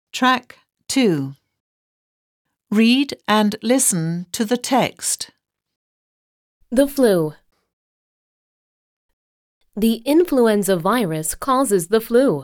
Track 2. Read and listen to the text. The flu. The influenza virus causes the flu.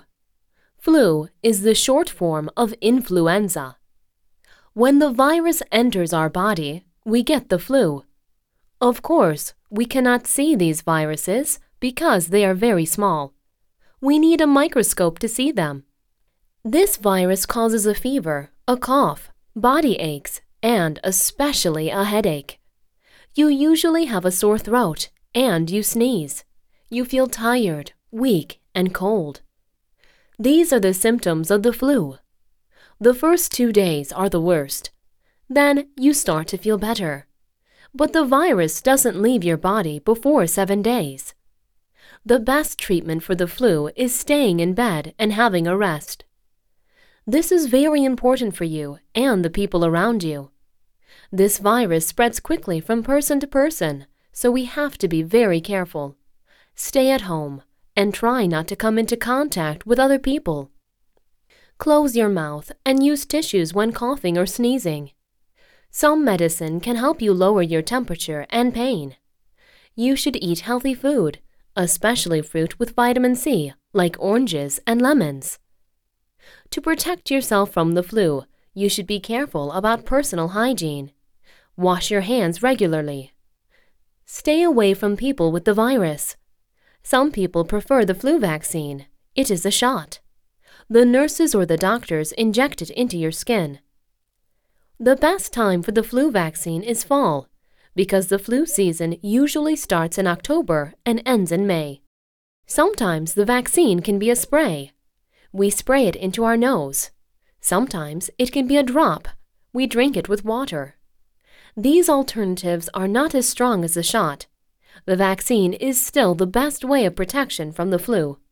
Flu is the short form of influenza. When the virus enters our body, we get the flu. Of course, we cannot see these viruses because they are very small. We need a microscope to see them. This virus causes a fever, a cough, body aches, and especially a headache. You usually have a sore throat and you sneeze. You feel tired, weak, and cold. These are the symptoms of the flu. The first 2 days are the worst. Then you start to feel better. But the virus doesn't leave your body before 7 days. The best treatment for the flu is staying in bed and having a rest. This is very important for you and the people around you. This virus spreads quickly from person to person, so we have to be very careful. Stay at home and try not to come into contact with other people. Close your mouth and use tissues when coughing or sneezing. Some medicine can help you lower your temperature and pain. You should eat healthy food, especially fruit with vitamin C, like oranges and lemons. To protect yourself from the flu, you should be careful about personal hygiene. Wash your hands regularly. Stay away from people with the virus. Some people prefer the flu vaccine. It is a shot. The nurses or the doctors inject it into your skin. The best time for the flu vaccine is fall, because the flu season usually starts in October and ends in May. Sometimes the vaccine can be a spray. We spray it into our nose. Sometimes it can be a drop. We drink it with water. These alternatives are not as strong as the shot. The vaccine is still the best way of protection from the flu.